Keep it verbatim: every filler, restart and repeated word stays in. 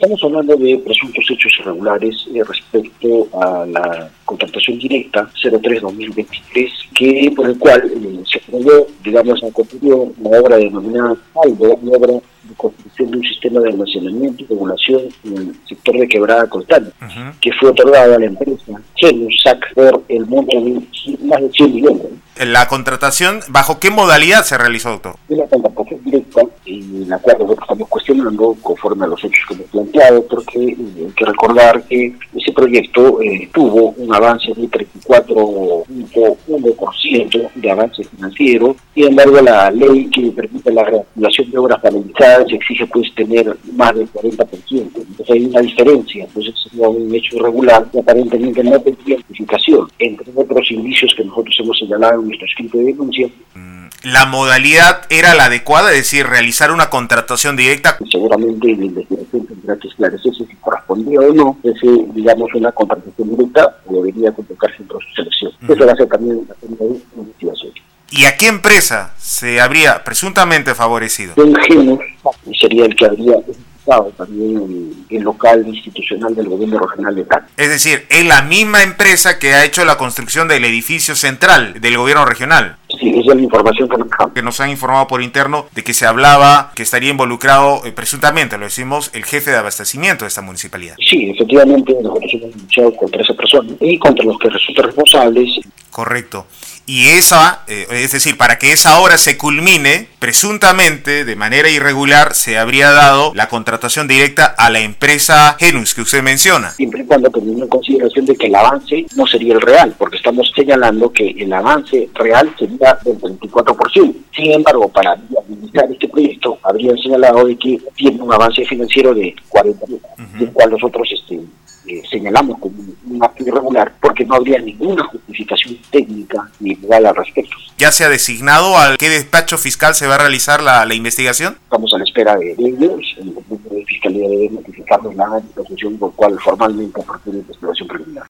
Estamos hablando de presuntos hechos irregulares eh, respecto a la contratación directa cero tres dos mil veintitrés, que por el cual eh, se aprobó, digamos, a conclusión la obra denominada Aldo, una obra de construcción de un sistema de almacenamiento y regulación en el sector de Quebrada Coltán, uh-huh. que fue otorgada a la empresa Genus S A C por el monto de más de cien millones. ¿La contratación bajo qué modalidad se realizó, doctor? Es la contratación directa, en la cual nosotros estamos cuestionando conforme a los hechos que hemos planteado, porque eh, hay que recordar que ese proyecto eh, tuvo un avance de treinta y cuatro punto uno por ciento de avance financiero. Sin embargo, la ley que permite la reactivación de obras paralizadas exige pues tener más del cuarenta por ciento. Entonces hay una diferencia. Entonces sería un hecho irregular que aparentemente no tendría justificación, entre otros indicios que nosotros hemos señalado en nuestro escrito de denuncia. ¿La modalidad era la adecuada, es decir, realizar una contratación directa? Seguramente la investigación tendrá que esclarecerse si correspondía o no, ese, digamos, una contratación directa o debería convocarse en proceso de selección. Uh-huh. Eso va a ser también la primera investigación. ¿Y a qué empresa se habría presuntamente favorecido? El Genus sería el que habría ejecutado también el, el local institucional del gobierno regional de Tacna. Es decir, es la misma empresa que ha hecho la construcción del edificio central del gobierno regional. Sí, esa es la información que nos han. Que nos han informado por interno de que se hablaba que estaría involucrado, eh, presuntamente, lo decimos, el jefe de abastecimiento de esta municipalidad. Sí, efectivamente, nosotros hemos luchado contra esa persona y contra los que resultan responsables. Correcto. Y esa, eh, es decir, para que esa obra se culmine, presuntamente, de manera irregular, se habría dado la contratación directa a la empresa Genus, que usted menciona. Siempre y cuando teniendo en consideración de que el avance no sería el real, porque estamos señalando que el avance real sería del veinticuatro por ciento. Sin embargo, para viabilizar este proyecto, habrían señalado de que tiene un avance financiero de cuarenta por ciento, uh-huh. del cual nosotros este, eh, señalamos como un acto irregular, porque no habría ninguna justificación técnica ni legal al respecto. ¿Ya se ha designado a qué despacho fiscal se va a realizar la, la investigación? Estamos a la espera de ellos. El grupo de Fiscalía debe notificarnos la disposición por cual formalmente procede la investigación preliminar.